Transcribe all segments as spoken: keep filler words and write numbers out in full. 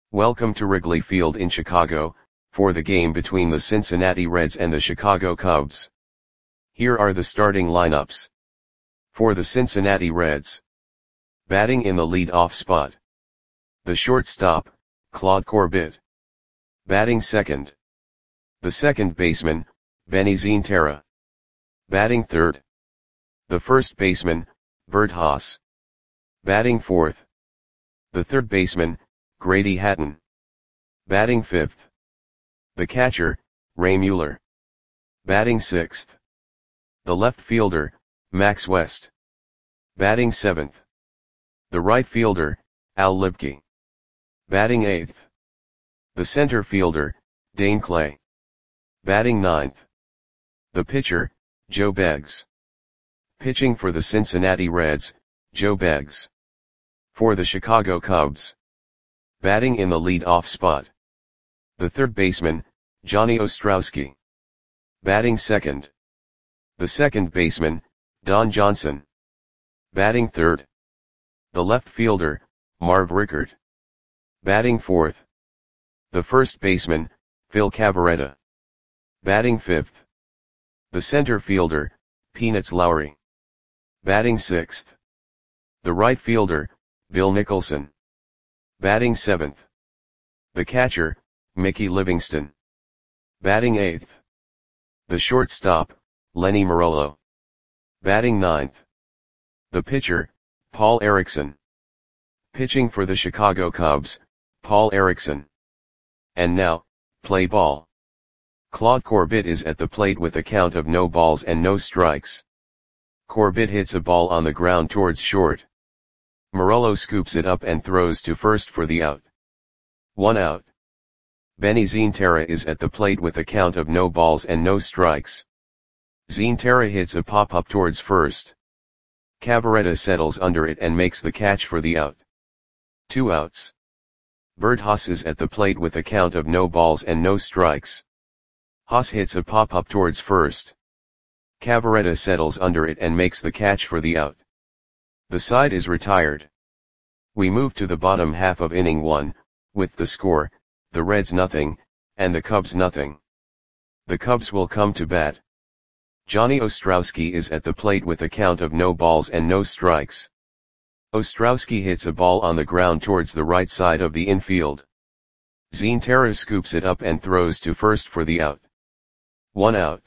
Welcome to Wrigley Field in Chicago, for the game between the Cincinnati Reds and the Chicago Cubs. Here are the starting lineups. For the Cincinnati Reds. Batting in the lead-off spot. The shortstop, Claude Corbett. Batting second. The second baseman, Benny Xinterra. Batting third. The first baseman, Bert Haas. Batting fourth. The third baseman, Grady Hatton. Batting fifth. The catcher, Ray Mueller. Batting sixth. The left fielder, Max West. Batting seventh. The right fielder, Al Lipke. Batting eighth. The center fielder, Dane Clay. Batting ninth. The pitcher, Joe Beggs. Pitching for the Cincinnati Reds, Joe Beggs. For the Chicago Cubs. Batting in the lead-off spot. The third baseman, Johnny Ostrowski. Batting second. The second baseman, Don Johnson. Batting third. The left fielder, Marv Rickert. Batting fourth. The first baseman, Phil Cavarretta. Batting fifth. The center fielder, Peanuts Lowry. Batting sixth. The right fielder, Bill Nicholson. Batting seventh. The catcher, Mickey Livingston. Batting eighth. The shortstop, Lenny Marolo. Batting ninth. The pitcher, Paul Erickson. Pitching for the Chicago Cubs, Paul Erickson. And now, play ball. Claude Corbett is at the plate with a count of no balls and no strikes. Corbett hits a ball on the ground towards short. Marolo scoops it up and throws to first for the out. One out. Benny Xinterra is at the plate with a count of no balls and no strikes. Xinterra hits a pop-up towards first. Cavarretta settles under it and makes the catch for the out. Two outs. Bert Haas is at the plate with a count of no balls and no strikes. Haas hits a pop-up towards first. Cavarretta settles under it and makes the catch for the out. The side is retired. We move to the bottom half of inning one, with the score, the Reds nothing, and the Cubs nothing. The Cubs will come to bat. Johnny Ostrowski is at the plate with a count of no balls and no strikes. Ostrowski hits a ball on the ground towards the right side of the infield. Xinterra scoops it up and throws to first for the out. One out.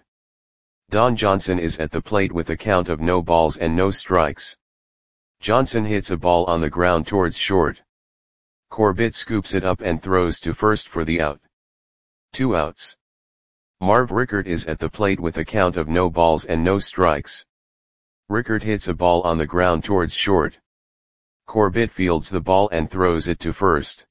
Don Johnson is at the plate with a count of no balls and no strikes. Johnson hits a ball on the ground towards short. Corbett scoops it up and throws to first for the out. Two outs. Marv Rickert is at the plate with a count of no balls and no strikes. Rickert hits a ball on the ground towards short. Corbett fields the ball and throws it to first.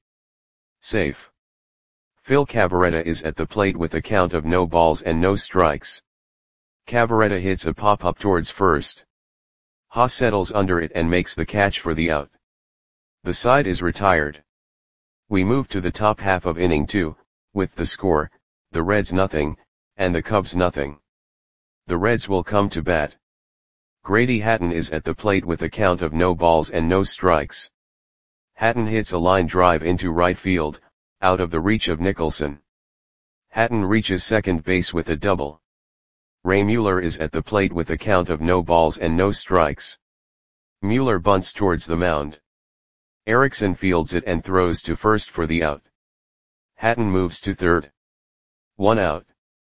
Safe. Phil Cavarretta is at the plate with a count of no balls and no strikes. Cavarretta hits a pop-up towards first. Haas settles under it and makes the catch for the out. The side is retired. We move to the top half of inning two, with the score, the Reds nothing, and the Cubs nothing. The Reds will come to bat. Grady Hatton is at the plate with a count of no balls and no strikes. Hatton hits a line drive into right field, out of the reach of Nicholson. Hatton reaches second base with a double. Ray Mueller is at the plate with a count of no balls and no strikes. Mueller bunts towards the mound. Erickson fields it and throws to first for the out. Hatton moves to third. One out.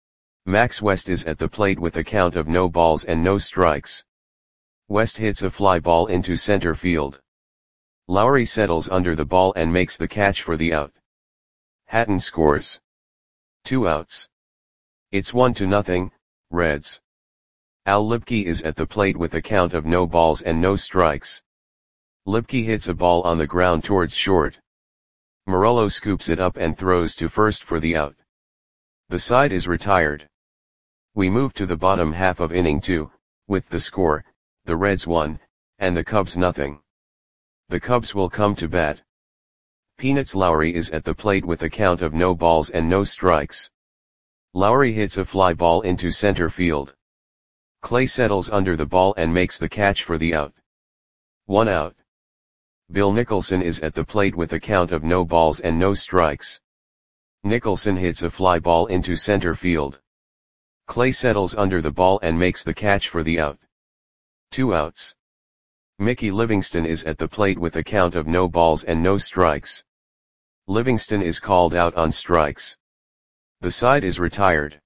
Max West is at the plate with a count of no balls and no strikes. West hits a fly ball into center field. Lowry settles under the ball and makes the catch for the out. Hatton scores. Two outs. It's one to nothing, Reds. Al Lipke is at the plate with a count of no balls and no strikes. Lipke hits a ball on the ground towards short. Marolo scoops it up and throws to first for the out. The side is retired. We move to the bottom half of inning two, with the score, the Reds one, and the Cubs nothing. The Cubs will come to bat. Peanuts Lowry is at the plate with a count of no balls and no strikes. Lowry hits a fly ball into center field. Clay settles under the ball and makes the catch for the out. One out. Bill Nicholson is at the plate with a count of no balls and no strikes. Nicholson hits a fly ball into center field. Clay settles under the ball and makes the catch for the out. Two outs. Mickey Livingston is at the plate with a count of no balls and no strikes. Livingston is called out on strikes. The side is retired.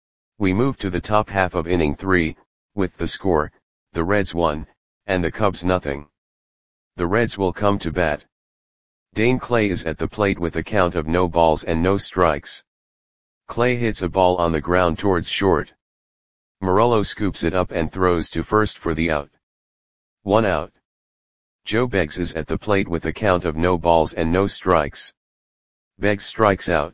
We move to the top half of inning three, with the score, the Reds one, and the Cubs nothing. The Reds will come to bat. Dane Clay is at the plate with a count of no balls and no strikes. Clay hits a ball on the ground towards short. Morello scoops it up and throws to first for the out. One out. Joe Beggs is at the plate with a count of no balls and no strikes. Beggs strikes out.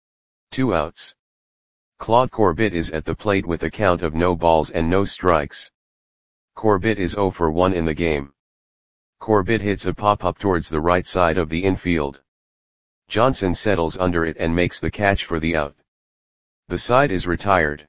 Two outs. Claude Corbett is at the plate with a count of no balls and no strikes. Corbett is oh for one in the game. Corbett hits a pop-up towards the right side of the infield. Johnson settles under it and makes the catch for the out. The side is retired.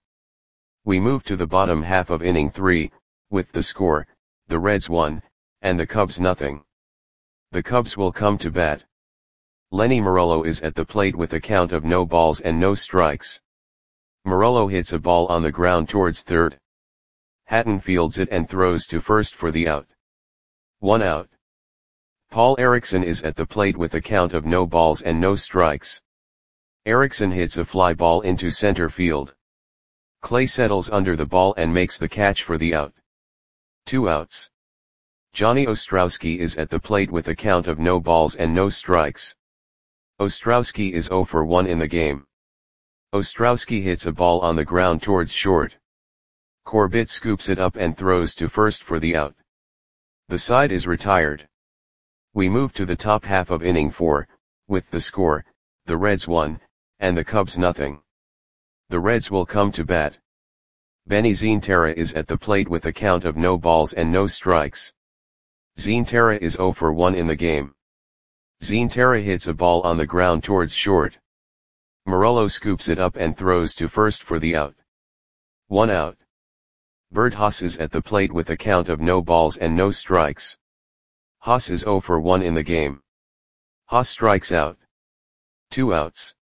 We move to the bottom half of inning three, with the score, the Reds one, and the Cubs nothing. The Cubs will come to bat. Lenny Morello is at the plate with a count of no balls and no strikes. Morello hits a ball on the ground towards third. Hatton fields it and throws to first for the out. One out. Paul Erickson is at the plate with a count of no balls and no strikes. Erickson hits a fly ball into center field. Clay settles under the ball and makes the catch for the out. Two outs. Johnny Ostrowski is at the plate with a count of no balls and no strikes. Ostrowski is oh for one in the game. Ostrowski hits a ball on the ground towards short. Corbett scoops it up and throws to first for the out. The side is retired. We move to the top half of inning four, with the score, the Reds one, and the Cubs nothing. The Reds will come to bat. Benny Zienterra is at the plate with a count of no balls and no strikes. Zienterra is oh for one in the game. Zienterra hits a ball on the ground towards short. Morello scoops it up and throws to first for the out. One out. Bert Haas is at the plate with a count of no balls and no strikes. Haas is oh for one in the game. Haas strikes out. Two outs.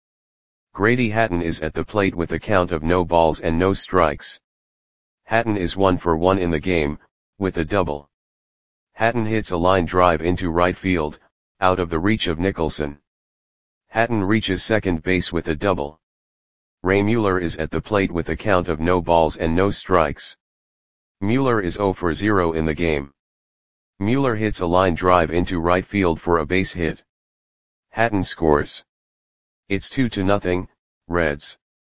Grady Hatton is at the plate with a count of no balls and no strikes. Hatton is one for one in the game, with a double. Hatton hits a line drive into right field, out of the reach of Nicholson. Hatton reaches second base with a double. Ray Mueller is at the plate with a count of no balls and no strikes. Mueller is oh for zero in the game. Mueller hits a line drive into right field for a base hit. Hatton scores. It's two to nothing, Reds.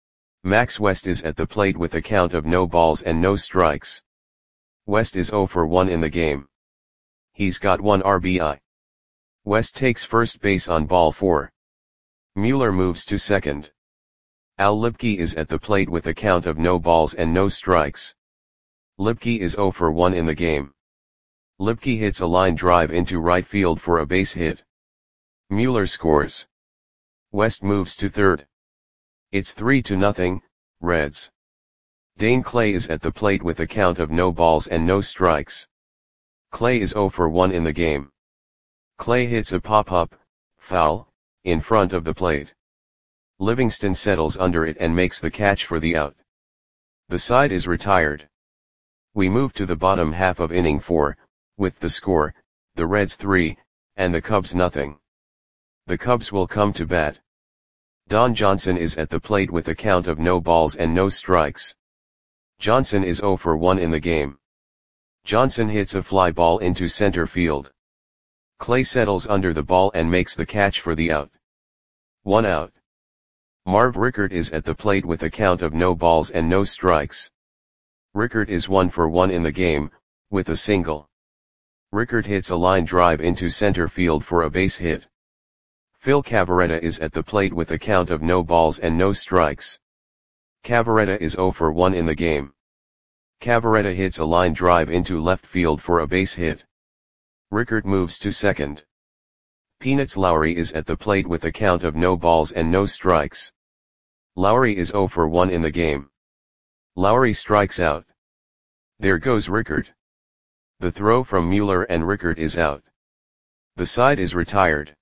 Max West is at the plate with a count of no balls and no strikes. West is oh for one in the game. He's got one R B I. West takes first base on ball four. Mueller moves to second. Al Lipke is at the plate with a count of no balls and no strikes. Lipke is oh for one in the game. Lipke hits a line drive into right field for a base hit. Mueller scores. West moves to third. It's three to nothing, Reds. Dane Clay is at the plate with a count of no balls and no strikes. Clay is oh for one in the game. Clay hits a pop-up, foul, in front of the plate. Livingston settles under it and makes the catch for the out. The side is retired. We move to the bottom half of inning four, with the score, the Reds three, and the Cubs nothing. The Cubs will come to bat. Don Johnson is at the plate with a count of no balls and no strikes. Johnson is oh for one in the game. Johnson hits a fly ball into center field. Clay settles under the ball and makes the catch for the out. One out. Marv Rickert is at the plate with a count of no balls and no strikes. Rickert is one for one in the game, with a single. Rickert hits a line drive into center field for a base hit. Phil Cavarretta is at the plate with a count of no balls and no strikes. Cavarretta is oh for one in the game. Cavarretta hits a line drive into left field for a base hit. Rickert moves to second. Peanuts Lowry is at the plate with a count of no balls and no strikes. Lowry is oh for one in the game. Lowry strikes out. There goes Rickert. The throw from Mueller and Rickert is out. The side is retired.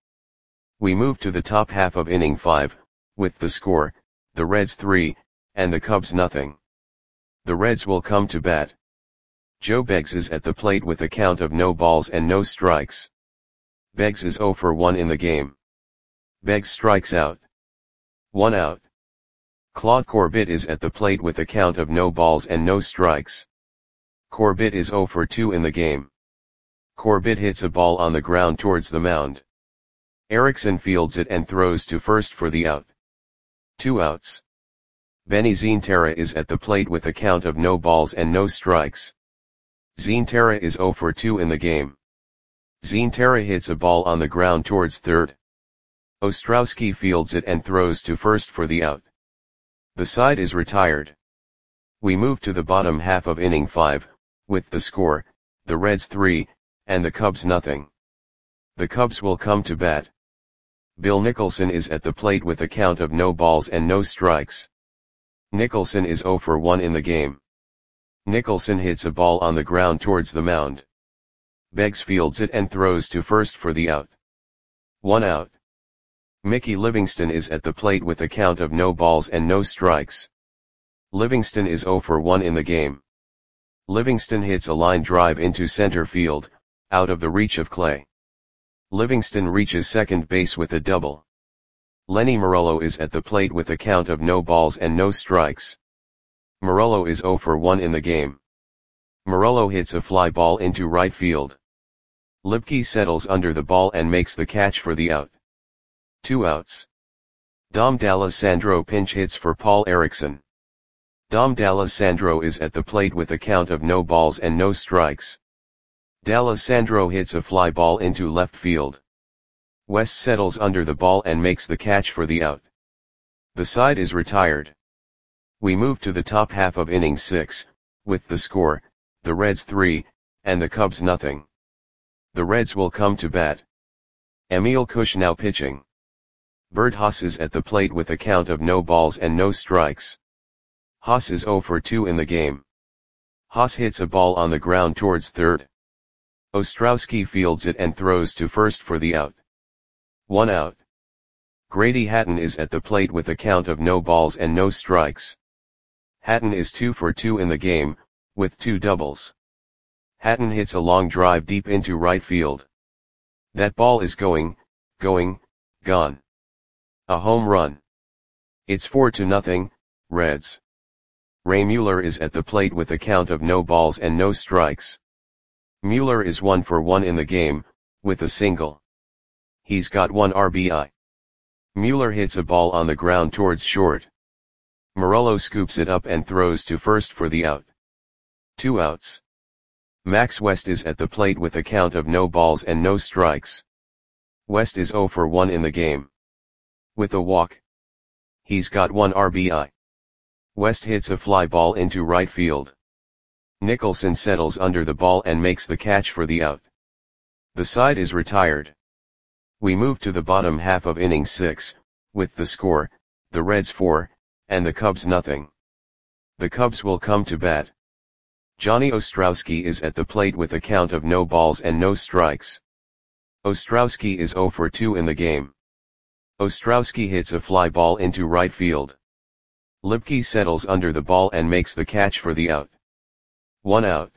We move to the top half of inning five, with the score, the Reds three, and the Cubs nothing. The Reds will come to bat. Joe Beggs is at the plate with a count of no balls and no strikes. Beggs is oh for one in the game. Beggs strikes out. One out. Claude Corbett is at the plate with a count of no balls and no strikes. Corbett is oh for two in the game. Corbett hits a ball on the ground towards the mound. Erickson fields it and throws to first for the out. Two outs. Benny Zientara is at the plate with a count of no balls and no strikes. Zientara is oh for two in the game. Zientara hits a ball on the ground towards third. Ostrowski fields it and throws to first for the out. The side is retired. We move to the bottom half of inning five, with the score, the Reds three, and the Cubs nothing. The Cubs will come to bat. Bill Nicholson is at the plate with a count of no balls and no strikes. Nicholson is oh for one in the game. Nicholson hits a ball on the ground towards the mound. Beggs fields it and throws to first for the out. One out. Mickey Livingston is at the plate with a count of no balls and no strikes. Livingston is oh for one in the game. Livingston hits a line drive into center field, out of the reach of Clay. Livingston reaches second base with a double. Lenny Morello is at the plate with a count of no balls and no strikes. Morello is oh for one in the game. Morello hits a fly ball into right field. Lipke settles under the ball and makes the catch for the out. Two outs. Dom D'Alessandro pinch hits for Paul Erickson. Dom D'Alessandro is at the plate with a count of no balls and no strikes. D'Alessandro hits a fly ball into left field. West settles under the ball and makes the catch for the out. The side is retired. We move to the top half of inning six, with the score, the Reds three, and the Cubs nothing. The Reds will come to bat. Emil Kushnow pitching. Bert Haas is at the plate with a count of no balls and no strikes. Haas is oh for two in the game. Haas hits a ball on the ground towards third. Ostrowski fields it and throws to first for the out. One out. Grady Hatton is at the plate with a count of no balls and no strikes. Hatton is two for two in the game, with two doubles. Hatton hits a long drive deep into right field. That ball is going, going, gone. A home run. It's four to nothing, Reds. Ray Mueller is at the plate with a count of no balls and no strikes. Mueller is one for one in the game, with a single. He's got one R B I. Mueller hits a ball on the ground towards short. Morello scoops it up and throws to first for the out. Two outs. Max West is at the plate with a count of no balls and no strikes. West is oh for one in the game. With a walk. He's got one R B I. West hits a fly ball into right field. Nicholson settles under the ball and makes the catch for the out. The side is retired. We move to the bottom half of inning six, with the score, the Reds four, and the Cubs nothing. The Cubs will come to bat. Johnny Ostrowski is at the plate with a count of no balls and no strikes. Ostrowski is oh for two in the game. Ostrowski hits a fly ball into right field. Lipke settles under the ball and makes the catch for the out. One out.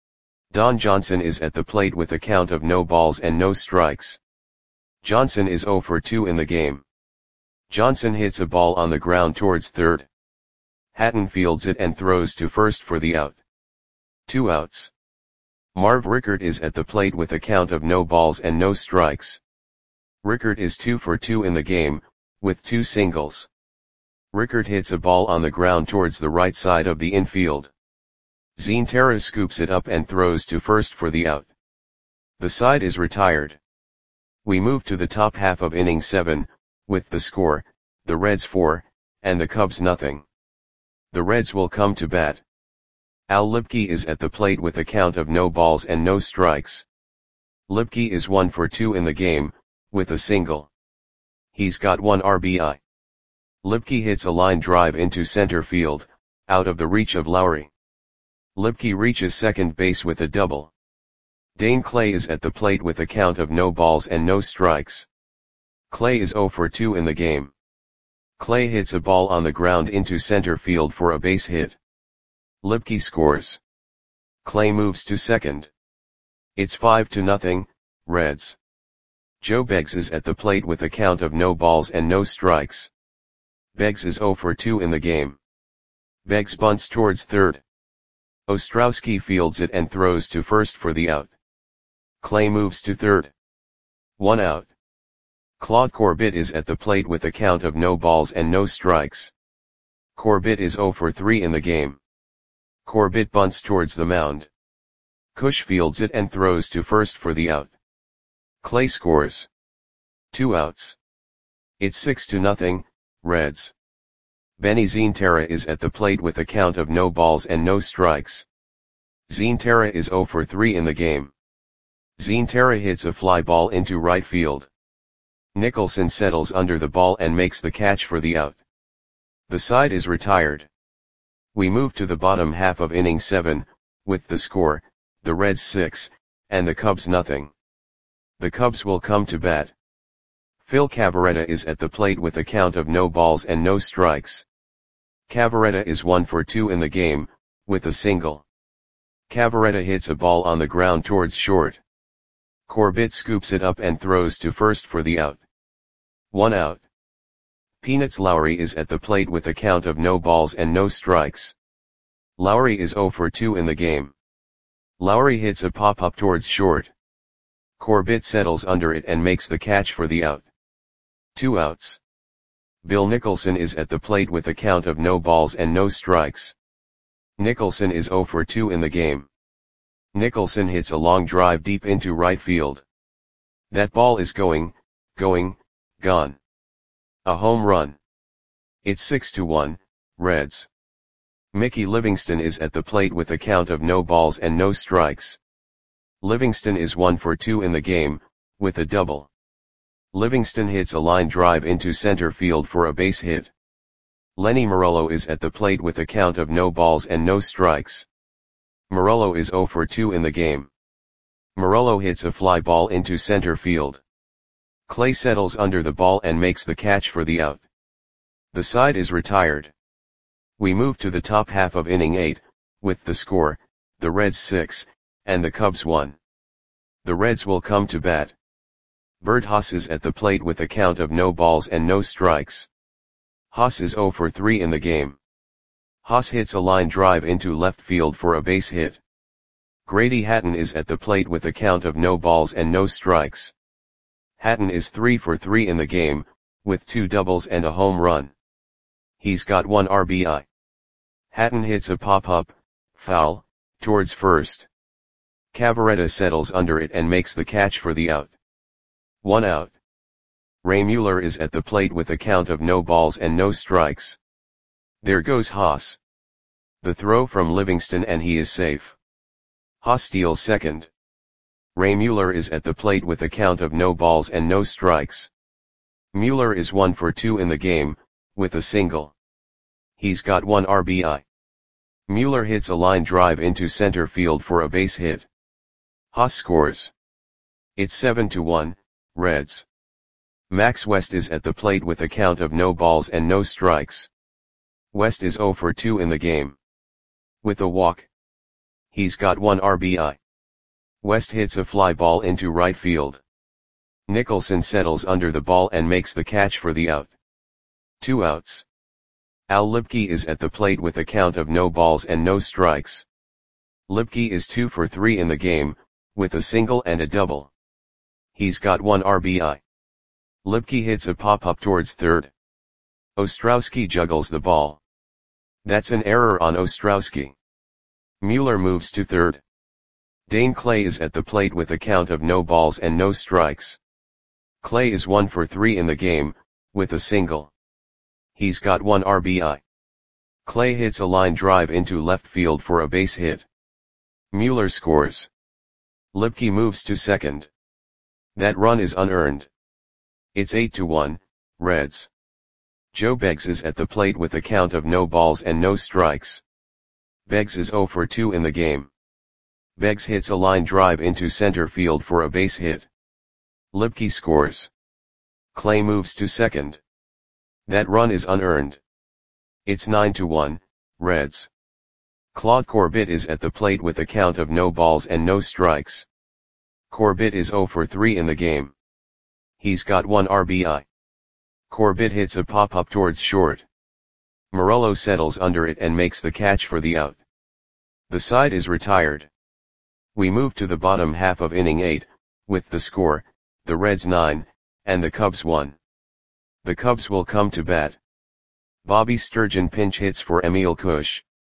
Don Johnson is at the plate with a count of no balls and no strikes. Johnson is oh for two in the game. Johnson hits a ball on the ground towards third. Hatton fields it and throws to first for the out. Two outs. Marv Rickert is at the plate with a count of no balls and no strikes. Rickert is two for two in the game, with two singles. Rickert hits a ball on the ground towards the right side of the infield. Zientara scoops it up and throws to first for the out. The side is retired. We move to the top half of inning seven, with the score, the Reds four, and the Cubs nothing. The Reds will come to bat. Al Lipke is at the plate with a count of no balls and no strikes. Lipke is one for two in the game, with a single. He's got one R B I. Lipke hits a line drive into center field, out of the reach of Lowry. Lipke reaches second base with a double. Dane Clay is at the plate with a count of no balls and no strikes. Clay is zero for two in the game. Clay hits a ball on the ground into center field for a base hit. Lipke scores. Clay moves to second. It's five to nothing, Reds. Joe Beggs is at the plate with a count of no balls and no strikes. Beggs is zero for two in the game. Beggs bunts towards third. Ostrowski fields it and throws to first for the out. Clay moves to third. One out. Claude Corbett is at the plate with a count of no balls and no strikes. Corbett is zero for three in the game. Corbett bunts towards the mound. Cush fields it and throws to first for the out. Clay scores. Two outs. It's six to nothing, Reds. Benny Zientara is at the plate with a count of no balls and no strikes. Zientara is zero for three in the game. Zientara hits a fly ball into right field. Nicholson settles under the ball and makes the catch for the out. The side is retired. We move to the bottom half of inning seven, with the score, the Reds six, and the Cubs nothing. The Cubs will come to bat. Phil Cavarretta is at the plate with a count of no balls and no strikes. Cavarretta is one for two in the game, with a single. Cavarretta hits a ball on the ground towards short. Corbett scoops it up and throws to first for the out. One out. Peanuts Lowry is at the plate with a count of no balls and no strikes. Lowry is zero for two in the game. Lowry hits a pop-up towards short. Corbett settles under it and makes the catch for the out. Two outs. Bill Nicholson is at the plate with a count of no balls and no strikes. Nicholson is zero for two in the game. Nicholson hits a long drive deep into right field. That ball is going, going, gone. A home run. It's six to one, Reds. Mickey Livingston is at the plate with a count of no balls and no strikes. Livingston is one for two in the game, with a double. Livingston hits a line drive into center field for a base hit. Lenny Morello is at the plate with a count of no balls and no strikes. Morello is zero for two in the game. Morello hits a fly ball into center field. Clay settles under the ball and makes the catch for the out. The side is retired. We move to the top half of inning eight, with the score, the Reds six, and the Cubs one. The Reds will come to bat. Bert Haas is at the plate with a count of no balls and no strikes. Haas is zero for three in the game. Haas hits a line drive into left field for a base hit. Grady Hatton is at the plate with a count of no balls and no strikes. Hatton is three for three in the game, with two doubles and a home run. He's got one R B I. Hatton hits a pop-up, foul, towards first. Cavarretta settles under it and makes the catch for the out. One out. Ray Mueller is at the plate with a count of no balls and no strikes. There goes Haas. The throw from Livingston and he is safe. Haas steals second. Ray Mueller is at the plate with a count of no balls and no strikes. Mueller is one for two in the game, with a single. He's got one R B I. Mueller hits a line drive into center field for a base hit. Haas scores. It's seven to one, Reds. Max West is at the plate with a count of no balls and no strikes. West is zero for two in the game. With a walk. He's got one R B I. West hits a fly ball into right field. Nicholson settles under the ball and makes the catch for the out. Two outs. Al Lipke is at the plate with a count of no balls and no strikes. Lipke is two for three in the game, with a single and a double. He's got one R B I. Lipke hits a pop-up towards third. Ostrowski juggles the ball. That's an error on Ostrowski. Mueller moves to third. Dane Clay is at the plate with a count of no balls and no strikes. Clay is one for three in the game, with a single. He's got one R B I. Clay hits a line drive into left field for a base hit. Mueller scores. Lipke moves to second. That run is unearned. It's eight to one, Reds. Joe Beggs is at the plate with a count of no balls and no strikes. Beggs is zero for two in the game. Beggs hits a line drive into center field for a base hit. Lipke scores. Clay moves to second. That run is unearned. It's nine to one, Reds. Claude Corbett is at the plate with a count of no balls and no strikes. Corbett is zero for three in the game. He's got one R B I. Corbett hits a pop-up towards short. Morello settles under it and makes the catch for the out. The side is retired. We move to the bottom half of inning eight, with the score, the Reds nine, and the Cubs one. The Cubs will come to bat. Bobby Sturgeon pinch hits for Emil Cush.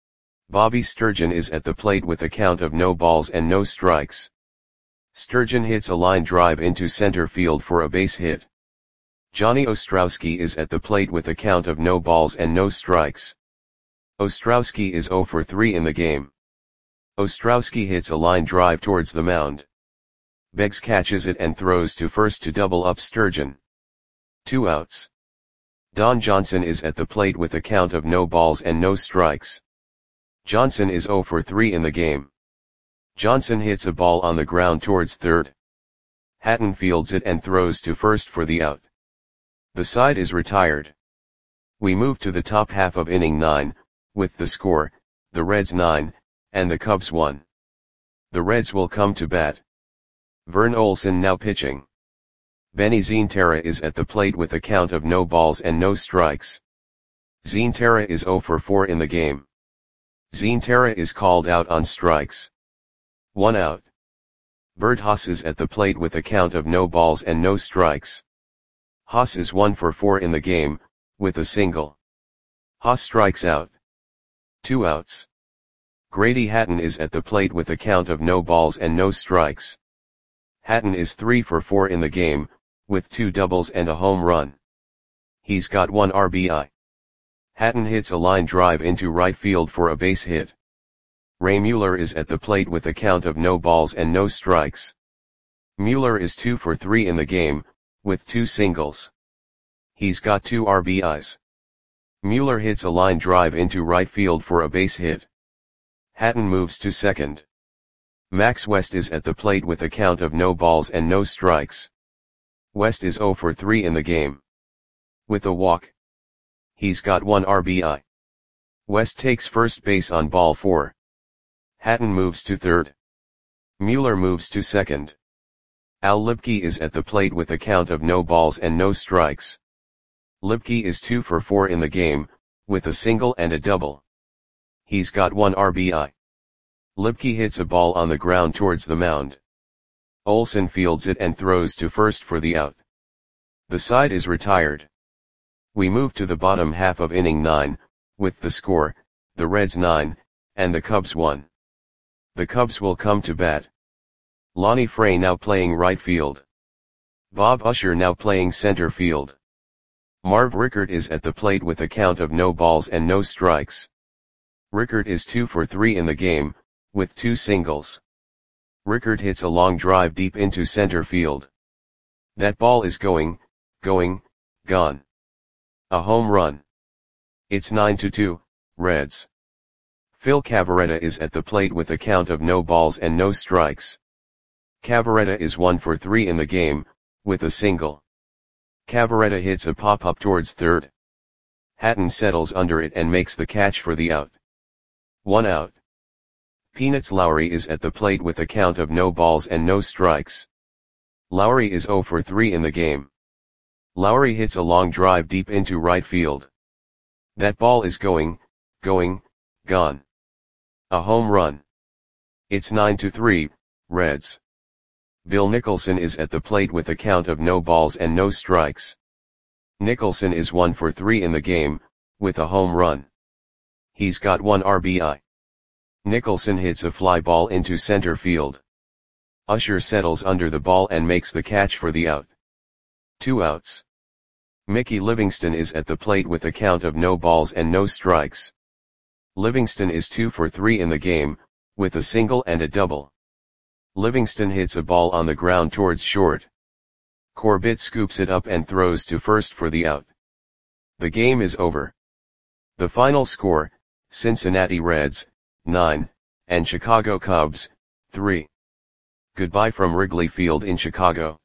Bobby Sturgeon is at the plate with a count of no balls and no strikes. Sturgeon hits a line drive into center field for a base hit. Johnny Ostrowski is at the plate with a count of no balls and no strikes. Ostrowski is zero for three in the game. Ostrowski hits a line drive towards the mound. Beggs catches it and throws to first to double up Sturgeon. Two outs. Don Johnson is at the plate with a count of no balls and no strikes. Johnson is zero for three in the game. Johnson hits a ball on the ground towards third. Hatton fields it and throws to first for the out. The side is retired. We move to the top half of inning nine, with the score, the Reds nine, and the Cubs one. The Reds will come to bat. Vern Olson now pitching. Benny Zientara is at the plate with a count of no balls and no strikes. Zientara is zero for four in the game. Zientara is called out on strikes. One out. Bert Haas is at the plate with a count of no balls and no strikes. Haas is one for four in the game, with a single. Haas strikes out. Two outs. Grady Hatton is at the plate with a count of no balls and no strikes. Hatton is three for four in the game, with two doubles and a home run. He's got one R B I. Hatton hits a line drive into right field for a base hit. Ray Mueller is at the plate with a count of no balls and no strikes. Mueller is two for three in the game, with two singles. He's got two R B Is. Mueller hits a line drive into right field for a base hit. Hatton moves to second. Max West is at the plate with a count of no balls and no strikes. West is zero for three in the game. With a walk. He's got one R B I. West takes first base on ball four. Hatton moves to third. Mueller moves to second. Al Lipke is at the plate with a count of no balls and no strikes. Lipke is two for four in the game, with a single and a double. He's got one R B I. Lipke hits a ball on the ground towards the mound. Olson fields it and throws to first for the out. The side is retired. We move to the bottom half of inning nine, with the score, the Reds nine, and the Cubs one. The Cubs will come to bat. Lonnie Frey now playing right field. Bob Usher now playing center field. Marv Rickert is at the plate with a count of no balls and no strikes. Rickert is two for three in the game, with two singles. Rickert hits a long drive deep into center field. That ball is going, going, gone. A home run. It's nine to two, Reds. Phil Cavarretta is at the plate with a count of no balls and no strikes. Cavarretta is one for three in the game, with a single. Cavarretta hits a pop-up towards third. Hatton settles under it and makes the catch for the out. One out. Peanuts Lowry is at the plate with a count of no balls and no strikes. Lowry is zero for three in the game. Lowry hits a long drive deep into right field. That ball is going, going, gone. A home run. It's nine to three, Reds. Bill Nicholson is at the plate with a count of no balls and no strikes. Nicholson is one for three in the game, with a home run. He's got one R B I. Nicholson hits a fly ball into center field. Usher settles under the ball and makes the catch for the out. Two outs. Mickey Livingston is at the plate with a count of no balls and no strikes. Livingston is two for three in the game, with a single and a double. Livingston hits a ball on the ground towards short. Corbett scoops it up and throws to first for the out. The game is over. The final score, Cincinnati Reds, nine, and Chicago Cubs, three. Goodbye from Wrigley Field in Chicago.